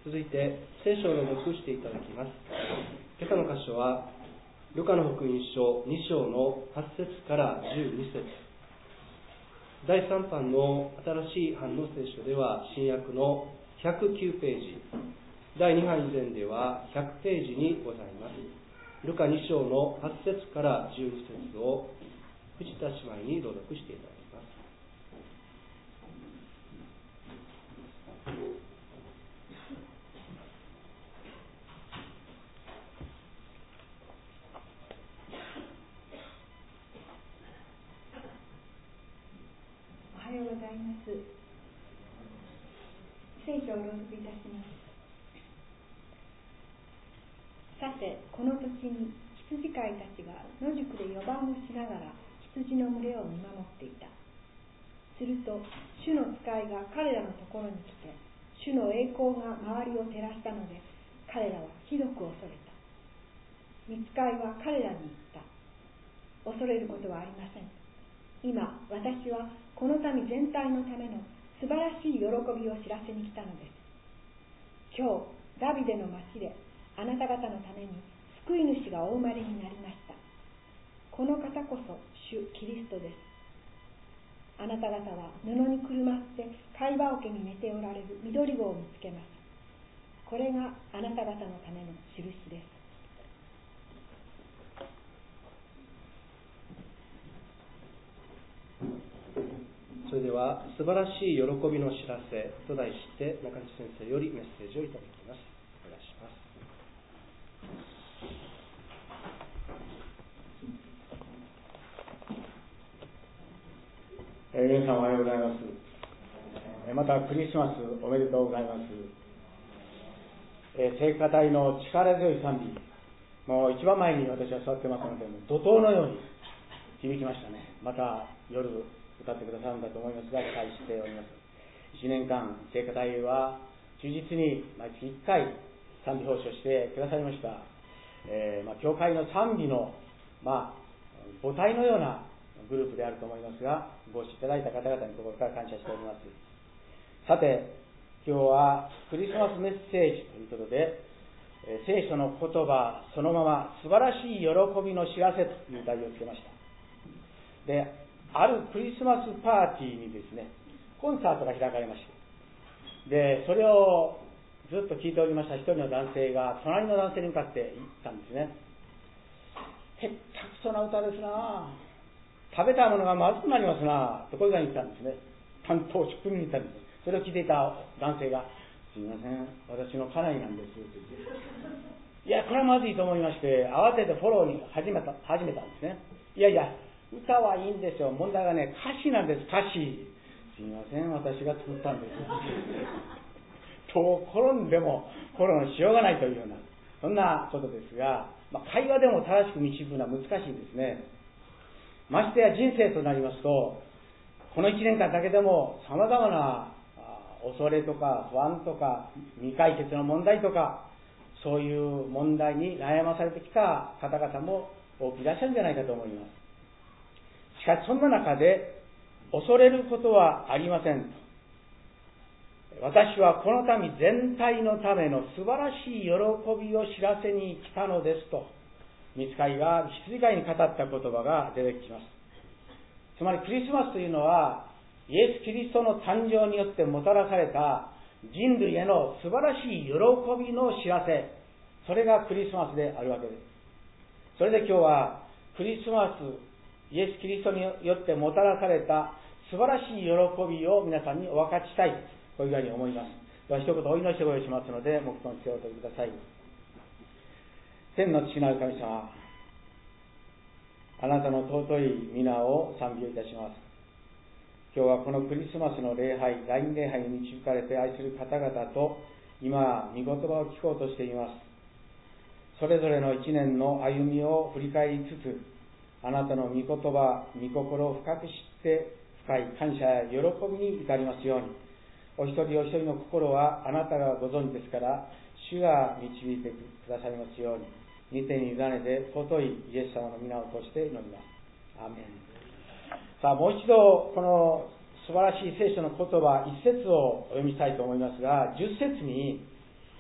続いて聖書を朗読していただきます。今朝の箇所はルカの福音書2章の8節から12節。第3版の新しい版の聖書では新約の109ページ、第2版以前では100ページにございます。ルカ2章の8節から12節を藤田姉妹に朗読していただきます。 おはようございます。聖書を朗読いたします。さて、この土地に羊飼いたちが野宿で予番をしながら羊の群れを見守っていた。すると主の使いが彼らのところに来て、主の栄光が周りを照らしたので、彼らはひどく恐れた。御使いは彼らに言った。恐れることはありません。今私はこの民全体のための素晴らしい喜びを知らせに来たのです。今日ダビデの町であなた方のために救い主がお生まれになりました。この方こそ主キリストです。あなた方は布にくるまって貝羽桶に寝ておられる緑子を見つけます。これがあなた方のための印です。 それでは素晴らしい喜びの知らせと題して中西先生よりメッセージをいただきます。お願いします。 皆さんおはようございます。またクリスマスおめでとうございます。聖歌隊の力強い賛美、もう一番前に私は座ってますので、怒涛のように響きましたね。また夜歌ってくださるんだと思いますが、期待しております。1年間聖歌隊は忠実に毎月1回賛美奉仕をしてくださいました。教会の賛美の、母体のようなグループであると思いますが、ご視聴いただいた方々に心から感謝しております。さて、今日はクリスマスメッセージということで、聖書の言葉そのまま素晴らしい喜びの知らせという題をつけました。で、あるクリスマスパーティーにですね、コンサートが開かれました。で、それをずっと聞いておりました一人の男性が隣の男性に向かって言ったんですね。へったくそな歌ですな、食べたものがまずくなりますなとこういうふうに言ったんですね。担当職人に言ったんです。それを聞いていた男性が、すいません、私の家内なんですと言って、いやこれはまずいと思いまして、慌ててフォローに始めたんですね。いやいや、歌はいいんですよ、問題はね、歌詞なんです。歌詞、すいません、私が作ったんですと転んでもフォローしようがないというような、そんなことですが、会話でも正しく導くのは難しいですね。ましてや人生となりますと、この1年間だけでもさまざまな恐れとか不安とか未解決の問題とか、そういう問題に悩まされてきた方々も多くいらっしゃるんじゃないかと思います。しかしそんな中で恐れることはありませんと。私はこの民全体のための素晴らしい喜びを知らせに来たのですと、御使いが羊飼いに語った言葉が出てきます。つまりクリスマスというのはイエス・キリストの誕生によってもたらされた人類への素晴らしい喜びの知らせ、それがクリスマスであるわけです。それで今日はクリスマス、イエス・キリストによってもたらされた素晴らしい喜びを皆さんにお分かちしたい、こういうふうに思います。では一言お祈りしてご用意しますので、黙祷に手をお取りください。天の父なる神様、あなたの尊い皆を賛美をいたします。今日はこのクリスマスの礼拝、第二礼拝に導かれて愛する方々と今、御言葉を聞こうとしています。それぞれの一年の歩みを振り返りつつ、あなたの御言葉、御心を深く知って深い感謝や喜びに至りますように、お一人お一人の心はあなたがご存知ですから、主が導いてくださいますように、御手に委ねて尊いイエス様の皆を通して祈ります。アーメン。さあ、もう一度この素晴らしい聖書の言葉一節をお読みしたいと思いますが、10節に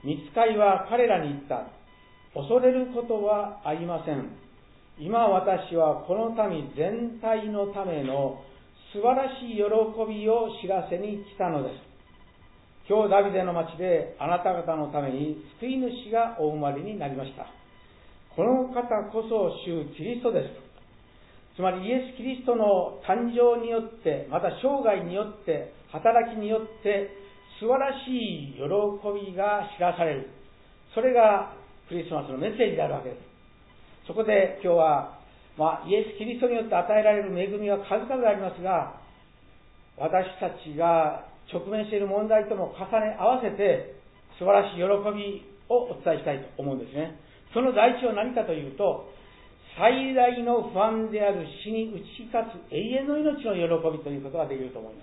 御使いは彼らに言った。恐れることはありません。今私はこの民全体のための素晴らしい喜びを知らせに来たのです。今日ダビデの町であなた方のために救い主がお生まれになりました。この方こそ主キリストです。つまりイエス・キリストの誕生によって、また生涯によって、働きによって素晴らしい喜びが知らされる。それがクリスマスのメッセージであるわけです。そこで今日は、イエス・キリストによって与えられる恵みは数々ありますが、私たちが直面している問題とも重ね合わせて素晴らしい喜びをお伝えしたいと思うんですね。その第一は何かというと、最大の不安である死に打ち勝つ永遠の命の喜びということができると思います。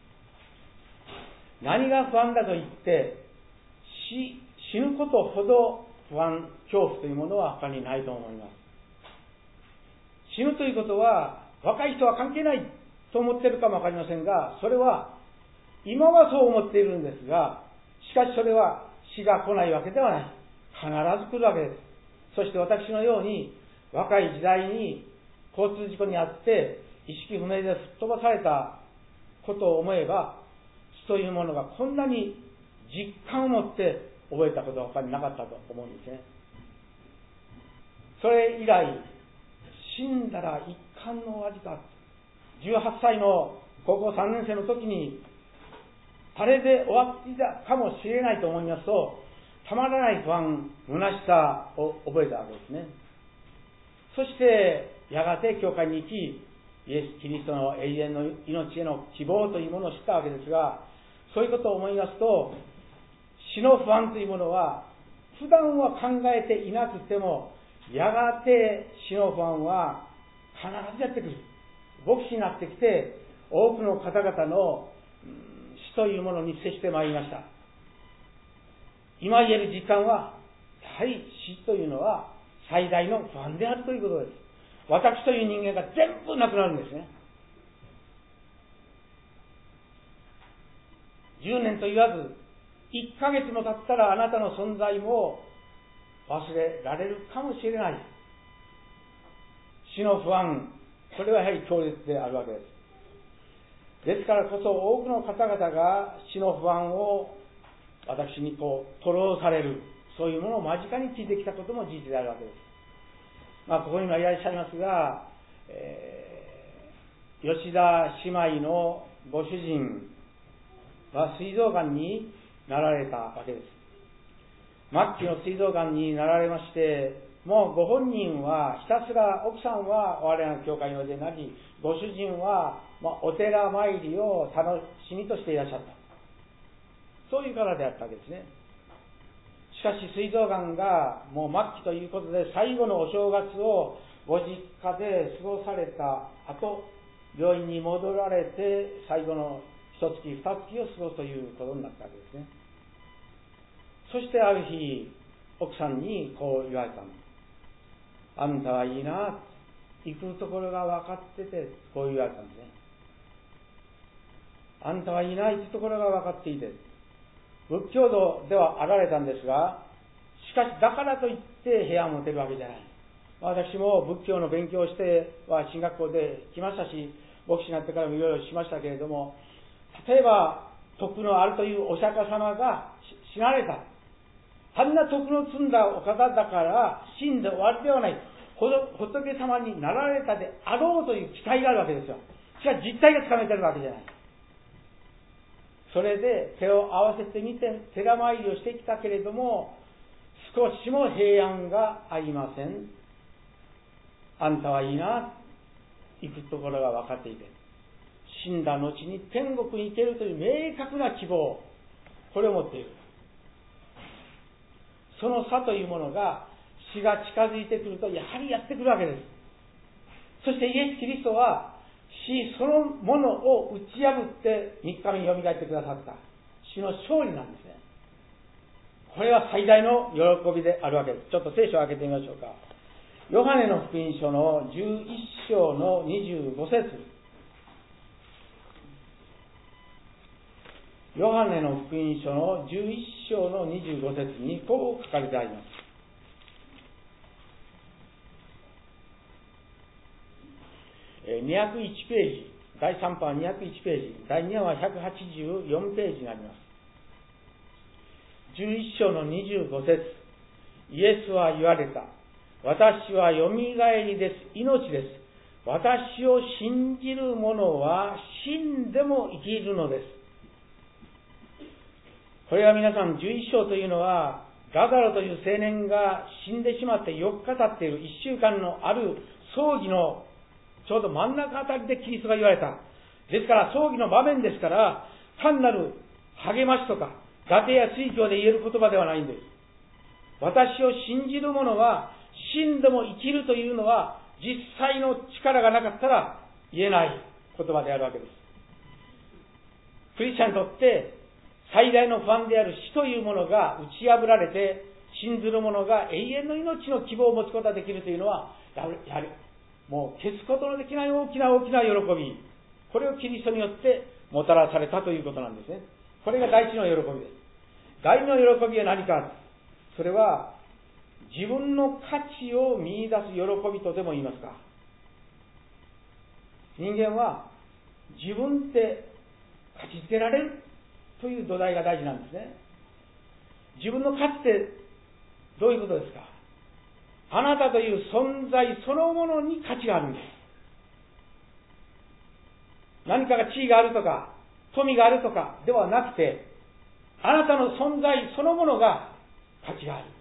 何が不安だと言って死ぬことほど不安、恐怖というものは他にないと思います。死ぬということは若い人は関係ないと思っているかもわかりませんが、それは今はそう思っているんですが、しかしそれは死が来ないわけではない。必ず来るわけです。そして私のように若い時代に交通事故にあって意識不明で吹っ飛ばされたことを思えば、死というものがこんなに実感を持って覚えたことは他になかったと思うんですね。それ以来、死んだら一巻のお味か。18歳の高校3年生の時にあれで終わっていたかもしれないと思いますと、たまらない不安、虚しさを覚えたわけですね。そしてやがて教会に行き、イエス・キリストの永遠の命への希望というものを知ったわけですが、そういうことを思いますと、死の不安というものは普段は考えていなくても、やがて死の不安は必ずやってくる。牧師になってきて多くの方々の死というものに接してまいりました。今言える実感は、やはり死というのは最大の不安であるということです。私という人間が全部なくなるんですね。10年と言わず1ヶ月も経ったらあなたの存在も忘れられるかもしれない。死の不安、それはやはり強烈であるわけです。ですからこそ多くの方々が死の不安を私に吐露される、そういうものを間近に聞いてきたことも事実であるわけです。ここにもいらっしゃいますが、吉田姉妹のご主人は膵臓がんになられたわけです。末期の膵臓がんになられまして、もうご本人はひたすら、奥さんは我々の教会においでなり、ご主人はお寺参りを楽しみとしていらっしゃった。そういうからであったわけですね。しかし膵臓がんがもう末期ということで、最後のお正月をご実家で過ごされた後、病院に戻られて最後の1月2月を過ごすということになったわけですね。そしてある日、奥さんにこう言われたの。あんたはいいな、行くところが分かってて、こう言われたんですね。あんたはいいな、行くところが分かっていて、仏教徒ではあられたんですが、しかしだからといって部屋を持てるわけじゃない。私も仏教の勉強をしては進学校で来ましたし、牧師になってからもいろいろしましたけれども、例えば徳のあるというお釈迦様が死なれた。あんな徳の積んだお方だから死んで終わりではない。仏様になられたであろうという期待があるわけですよ。しかし実態がつかめてるわけじゃない。それで手を合わせてみて寺参りをしてきたけれども、少しも平安がありません。あんたはいいな、行くところが分かっていて、死んだ後に天国に行けるという明確な希望、これを持っている。その差というものが死が近づいてくるとやはりやってくるわけです。そしてイエス・キリストは死そのものを打ち破って3日目によみがえってくださった死の勝利なんですね。これは最大の喜びであるわけです。ちょっと聖書を開けてみましょうか。ヨハネの福音書の11章の25節。 ヨハネの福音書の11章の25節にこう書かれてあります。201ページ、第3版は201ページ、第2話は184ページになります。11章の25節、イエスは言われた。私はよみがえりです。命です。私を信じる者は死んでも生きるのです。これは皆さん、11章というのは、ラザロという青年が死んでしまって4日経っている1週間のある葬儀のちょうど真ん中あたりでキリストが言われた。ですから葬儀の場面ですから、単なる励ましとか、伊達や水教で言える言葉ではないんです。私を信じる者は死んでも生きるというのは、実際の力がなかったら言えない言葉であるわけです。クリスチャンにとって最大の不安である死というものが打ち破られて、信ずる者が永遠の命の希望を持つことができるというのは、やはりもう消すことのできない大きな喜び、これをキリストによってもたらされたということなんですね。これが第一の喜びです。第二の喜びは何か。それは自分の価値を見出す喜びとでも言いますか。人間は自分って価値づけられるという土台が大事なんですね。自分の価値ってどういうことですか。あなたという存在そのものに価値があるんです。何かが地位があるとか富があるとかではなくて、あなたの存在そのものが価値がある。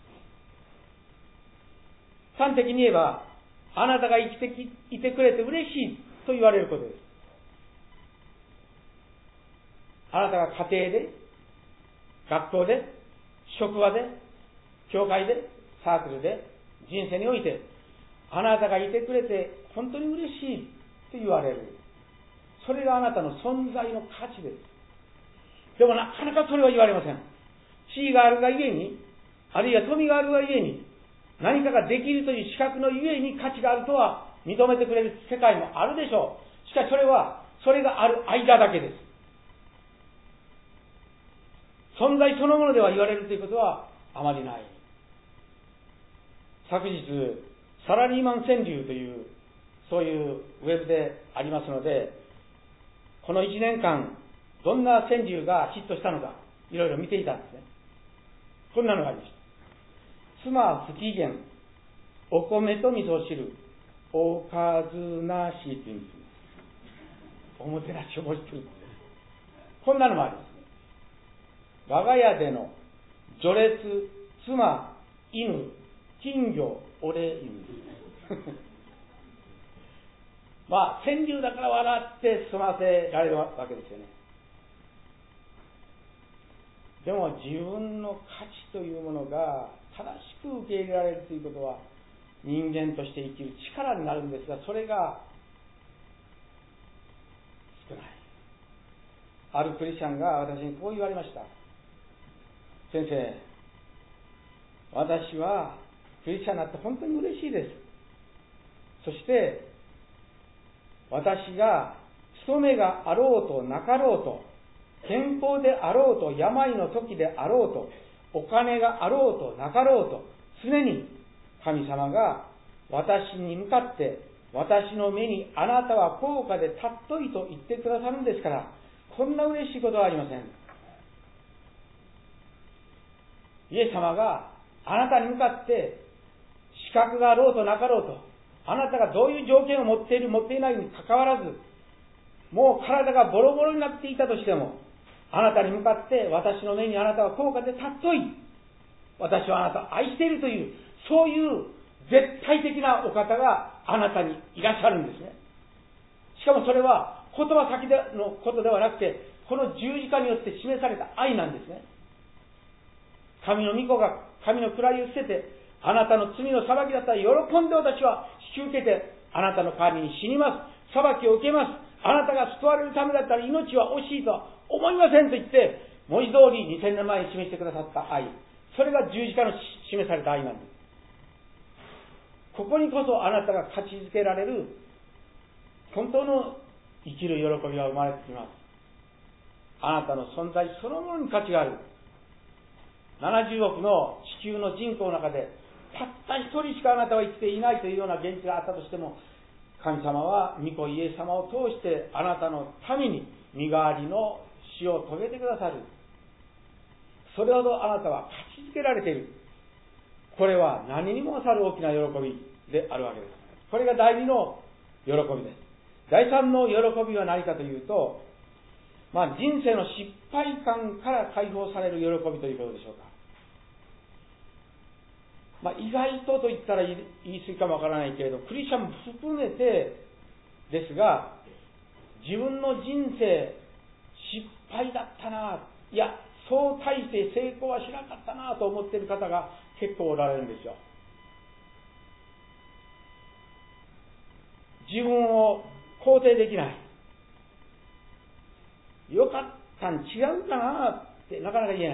端的に言えば、あなたが生きていてくれて嬉しいと言われることです。あなたが家庭で、学校で、職場で、教会で、サークルで、人生において、あなたがいてくれて本当に嬉しいと言われる。それがあなたの存在の価値です。でもなかなかそれは言われません。地位があるがゆえに、あるいは富があるがゆえに、何かができるという資格のゆえに価値があるとは認めてくれる世界もあるでしょう。しかしそれがある間だけです。存在そのものでは言われるということはあまりない。昨日、サラリーマン川柳という、そういうウェブでありますので、この1年間、どんな川柳がヒットしたのか、いろいろ見ていたんですね。こんなのがありました。妻不機嫌、お米と味噌汁、おかずなしというんです。おもてなしをもしている。こんなのもありますね。我が家での序列、妻、犬、金魚、俺、犬。まあ、川柳だから笑って済ませられるわけですよね。でも自分の価値というものが正しく受け入れられるということは人間として生きる力になるんですが、それが少ない。あるクリスチャンが私にこう言われました。先生、私はクリスチャンになって本当に嬉しいです。そして私が勤めがあろうとなかろうと、健康であろうと病の時であろうと、お金があろうとなかろうと、常に神様が私に向かって私の目にあなたは高価で尊いと言ってくださるんですから、こんな嬉しいことはありません。イエス様があなたに向かって資格があろうとなかろうと、あなたがどういう条件を持っている持っていないにかかわらず、もう体がボロボロになっていたとしても、あなたに向かって私の目にあなたは高価で尊い、私はあなたを愛しているという、そういう絶対的なお方があなたにいらっしゃるんですね。しかもそれは言葉先のことではなくて、この十字架によって示された愛なんですね。神の御子が神の位を捨てて、あなたの罪の裁きだったら喜んで私は引き受けて、あなたの代わりに死にます。裁きを受けます。あなたが救われるためだったら命は惜しいとは思いませんと言って、文字通り2000年前に示してくださった愛。それが十字架の示された愛なんです。ここにこそあなたが価値づけられる本当の生きる喜びが生まれてきます。 あなたの存在そのものに価値がある。70億の地球の人口の中で、たった一人しかあなたは生きていないというような現実があったとしても、神様は御子イエス様を通してあなたのために身代わりの死を遂げてくださる。それほどあなたは勝ち続けられている。これは何にも勝る大きな喜びであるわけです。これが第二の喜びです。第三の喜びは何かというと、人生の失敗感から解放される喜びということでしょうか。意外と言ったら言い過ぎかもわからないけれど、クリスチャンも含めてですが、自分の人生失敗だったな、いや、そう大して成功はしなかったなと思っている方が結構おられるんですよ。自分を肯定できない。よかったん違うかなってなかなか言えない。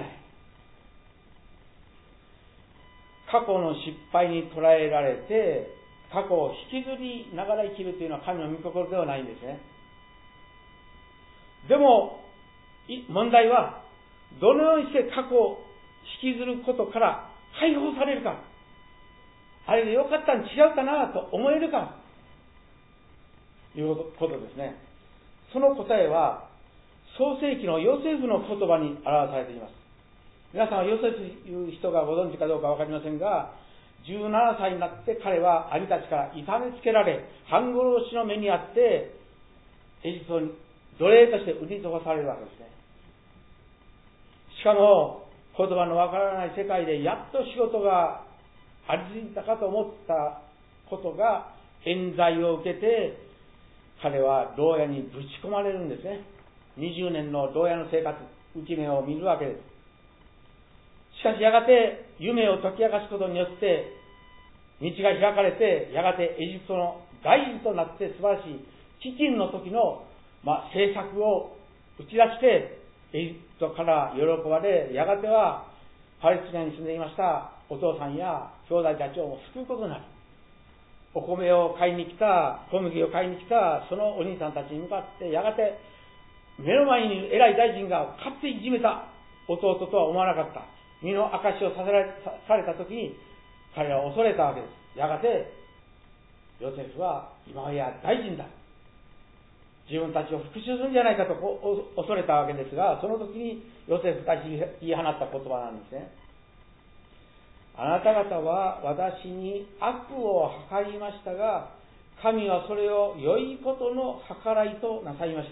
過去の失敗に捉えられて、過去を引きずりながら生きるというのは神の御心ではないんですね。でも、問題は、どのようにして過去を引きずることから解放されるか。あれでよかったん違うかなと思えるか。いうことですね。その答えは、創世記のヨセフの言葉に表されています。皆さんはヨセフという人がご存知かどうかわかりませんが、17歳になって彼は兄たちから痛めつけられ、半殺しの目にあって、エジプトに奴隷として売り飛ばされるわけですね。しかも、言葉のわからない世界でやっと仕事がありついたかと思ったことが、冤罪を受けて、彼は牢屋にぶち込まれるんですね。20年の牢屋の生活、浮き目を見るわけです。しかしやがて夢を解き明かすことによって道が開かれて、やがてエジプトの大事となって素晴らしい飢饉の時の、政策を打ち出してエジプトから喜ばれ、やがてはパレスチナに住んでいましたお父さんや兄弟たちを救うことになる。お米を買いに来た、小麦を買いに来たそのお兄さんたちに向かって、やがて目の前にいる偉い大臣が勝っていじめた弟とは思わなかった。身の証しをされたときに彼は恐れたわけです。やがてヨセフは今や大臣だ、自分たちを復讐するんじゃないかと恐れたわけですが、その時にヨセフたちに言い放った言葉なんですね。あなた方は私に悪を計りましたが、神はそれを良いことの計らいとなさいました。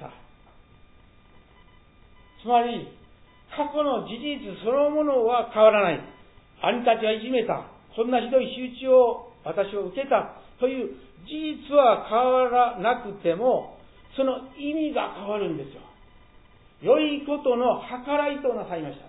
つまり過去の事実そのものは変わらない。兄たちはいじめた、こんなひどい仕打ちを私は受けたという事実は変わらなくても、その意味が変わるんですよ。良いことの計らいとなさいました。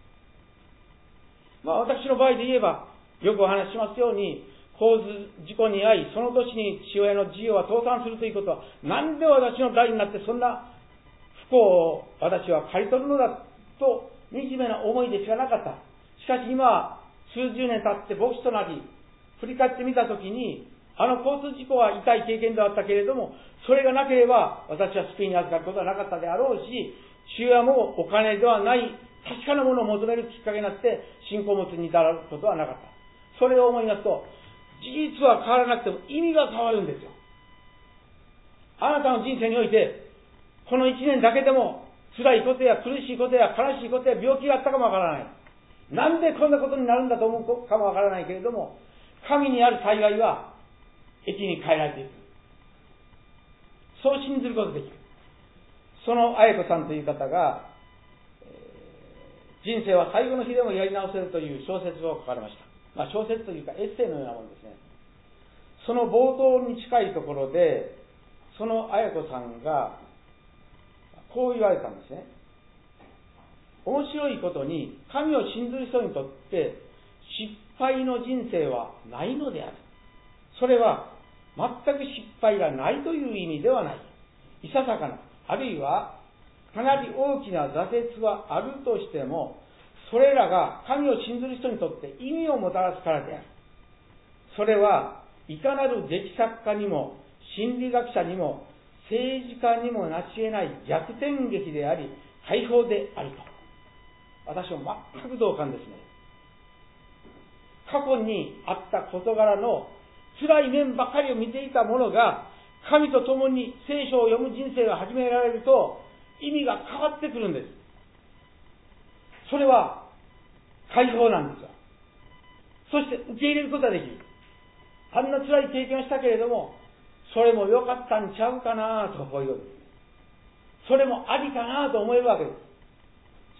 私の場合で言えば、よくお話ししますように、交通事故に遭い、その年に父親の事業は倒産するということは、なんで私の代になってそんな不幸を私は刈り取るのだと惨めな思いでしかなかった。しかし今、数十年経って牧師となり、振り返ってみたときに、あの交通事故は痛い経験であったけれども、それがなければ私は救いに預かることはなかったであろうし、父親もお金ではない確かなものを求めるきっかけになって信仰を持つに至ることはなかった。それを思いますと、事実は変わらなくても意味が変わるんですよ。あなたの人生において、この1年だけでも辛いことや苦しいことや悲しいことや病気があったかもわからない。なんでこんなことになるんだと思うかもわからないけれども、神にある幸いは益に変えられていく。そう信ずることができる。その愛子さんという方が、人生は最後の日でもやり直せるという小説を書かれました。小説というかエッセイのようなものですね。その冒頭に近いところで、その愛子さんがこう言われたんですね。面白いことに、神を信ずる人にとって失敗の人生はないのである。それは全く失敗がないという意味ではない。いささかな、あるいはかなり大きな挫折はあるとしても、それらが神を信ずる人にとって意味をもたらすからである。それはいかなる劇作家にも心理学者にも政治家にも成し得ない逆転劇であり、 解放であると、私は全く同感ですね。過去にあった事柄の辛い面ばかりを見ていた者が、神と共に聖書を読む人生が始められると、意味が変わってくるんです。それは解放なんですよ。そして受け入れることができる。あんな辛い経験をしたけれども、それも良かったんちゃうかなと、こういうことです。それもありかなと思えるわけです。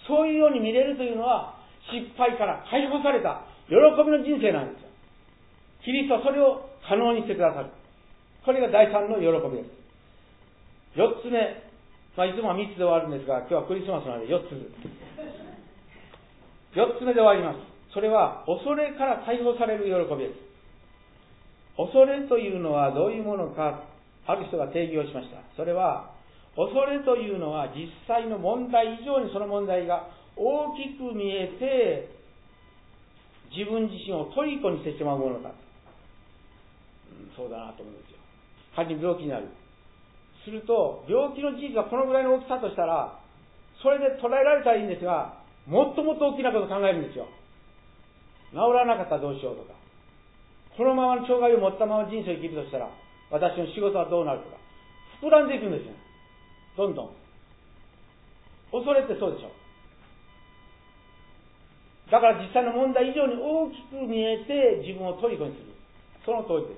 そういうように見れるというのは、失敗から解放された喜びの人生なんですよ。キリストはそれを可能にしてくださる。これが第三の喜びです。四つ目、いつもは三つで終わるんですが、今日はクリスマスなので四つ。四つ目で終わります。それは恐れから解放される喜びです。恐れというのはどういうものか、ある人が定義をしました。それは、恐れというのは実際の問題以上にその問題が大きく見えて、自分自身を虜にしてしまうものだ。そうだなと思うんですよ。仮に病気になる。すると、病気の事実がこのぐらいの大きさとしたら、それで捉えられたらいいんですが、もっともっと大きなことを考えるんですよ。治らなかったらどうしようとか、このままの障害を持ったまま人生を生きるとしたら、私の仕事はどうなるとか、膨らんでいくんですよ。どんどん。恐れってそうでしょ。だから実際の問題以上に大きく見えて自分を虜にする。その通りです。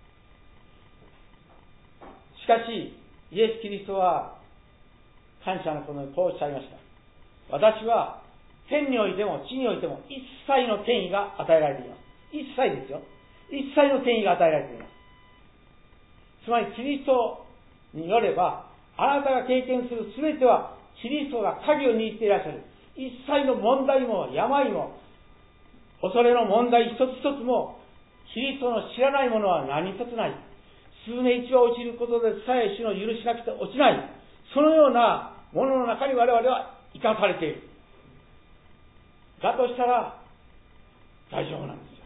しかし、イエス・キリストは感謝のことにこうおっしゃいました。私は天においても地においても一切の権威が与えられています。一切ですよ。一切の権威が与えられています。つまりキリストによれば、あなたが経験するすべてはキリストが鍵を握っていらっしゃる。一切の問題も病も恐れの問題一つ一つもキリストの知らないものは何一つない。数年一は落ちることでさえ主の許しなくて落ちない。そのようなものの中に我々は生かされている。だとしたら大丈夫なんですよ。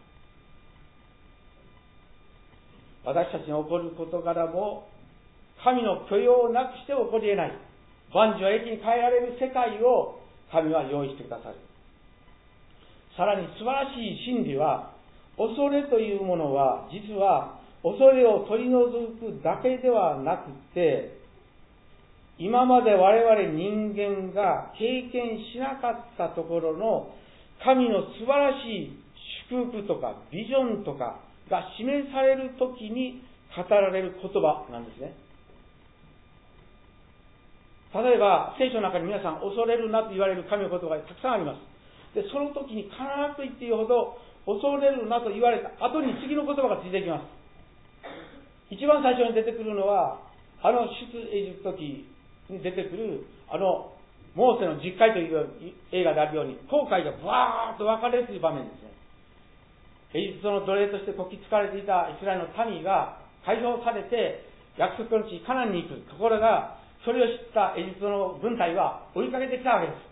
私たちに起こる事柄も神の許容をなくして起こり得ない。万事は益に変えられる世界を神は用意してくださる。さらに素晴らしい真理は、恐れというものは実は恐れを取り除くだけではなくて、今まで我々人間が経験しなかったところの神の素晴らしい祝福とかビジョンとかが示されるときに語られる言葉なんですね。例えば聖書の中に皆さん恐れるなと言われる神の言葉がたくさんあります。でその時に必ずと言っていいほど恐れるなと言われた後に次の言葉がついていきます。一番最初に出てくるのは出エジプト記に出てくるモーセの十戒という映画であるように紅海がバーッと分かれるという場面ですね。エジプトの奴隷としてこき使われていたイスラエルの民が解放されて約束の地カナンに行く。ところがそれを知ったエジプトの軍隊は追いかけてきたわけです。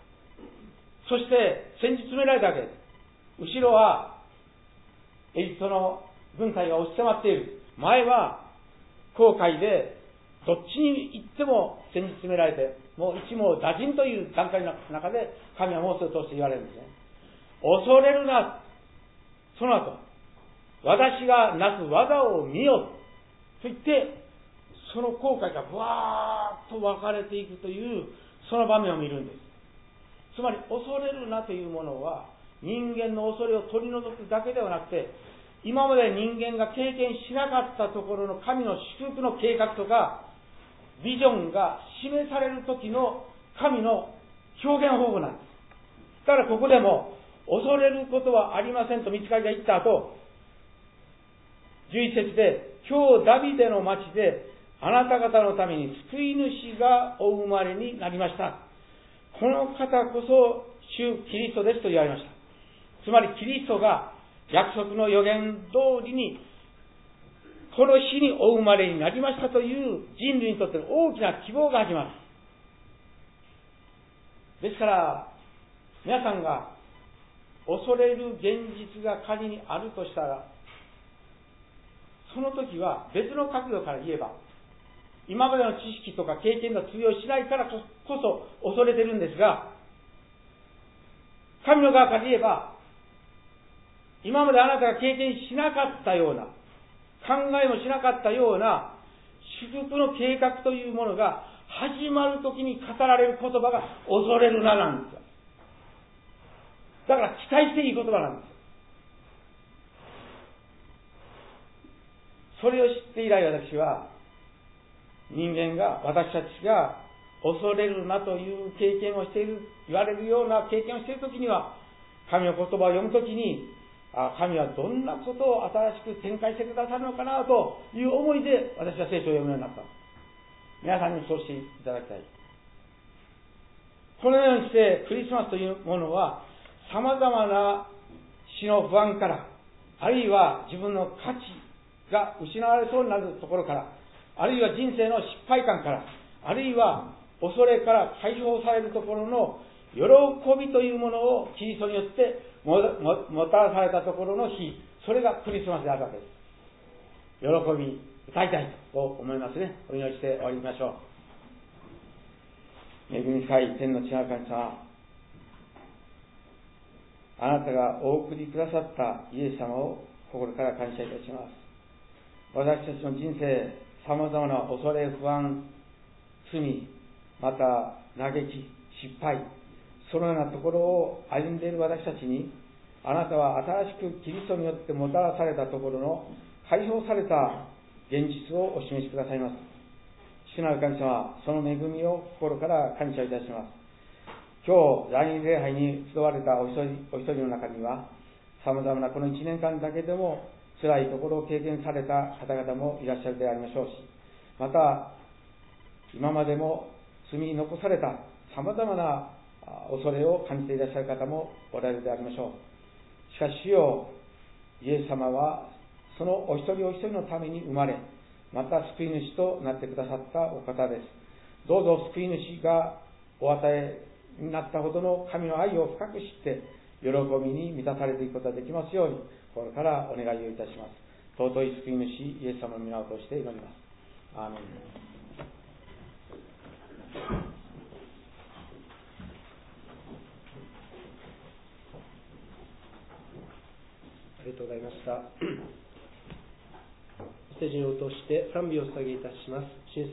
そして戦術詰められたわけです。後ろはエジプトの軍隊が押し迫っている。前は紅海でどっちに行っても戦術詰められて、もう一網打尽という段階の中で神はモーセを通して言われるんですね。恐れるな。その後、私がなす技を見よと言って、その紅海がブワーッと分かれていくというその場面を見るんです。つまり恐れるなというものは人間の恐れを取り除くだけではなくて、今まで人間が経験しなかったところの神の祝福の計画とかビジョンが示される時の神の表現方法なんです。だからここでも恐れることはありませんと御使いが言った後、11節で今日ダビデの町であなた方のために救い主がお生まれになりました。この方こそ主キリストですと言われました。つまりキリストが約束の予言通りにこの日にお生まれになりましたという人類にとっての大きな希望が始まる。ですから皆さんが恐れる現実が仮にあるとしたら、その時は別の角度から言えば、今までの知識とか経験が通用しないからここそ恐れてるんですが、神の側から言えば、今まであなたが経験しなかったような、考えもしなかったような祝福の計画というものが始まるときに語られる言葉が恐れるななんですよ。だから期待していい言葉なんですよ。それを知って以来、私は人間が、私たちが恐れるなという経験をしている、言われるような経験をしているときには、神の言葉を読むときに、神はどんなことを新しく展開してくださるのかなという思いで私は聖書を読むようになった。皆さんにもそうしていただきたい。このようにしてクリスマスというものは様々な死の不安から、あるいは自分の価値が失われそうになるところから、あるいは人生の失敗感から、あるいは恐れから解放されるところの喜びというものをキリストによってもたらされたところの日、それがクリスマスであるわけです。喜び、歌いたいと思いますね。お祈りして終わりましょう。恵み深い天の父なる神様、あなたがお送りくださったイエス様を心から感謝いたします。私たちの人生、様々な恐れ、不安、罪、また嘆き、失敗、そのようなところを歩んでいる私たちに、あなたは新しくキリストによってもたらされたところの解放された現実をお示しくださいます。父なる神様、その恵みを心から感謝いたします。今日、来日礼拝に集われたお一人の中には、様々なこの1年間だけでも辛いところを経験された方々もいらっしゃるでありましょうし、また、今までも積み残された様々な恐れを感じていらっしゃる方もおられるでありましょう。しかし主よ、イエス様はそのお一人お一人のために生まれ、また救い主となってくださったお方です。どうぞ救い主がお与えになったほどの神の愛を深く知って喜びに満たされていくことができますように心からお願いをいたします。尊い救い主イエス様の皆を通して祈ります。アーメン。 ありがとうございました。ステージに応答して賛美をお捧げいたします。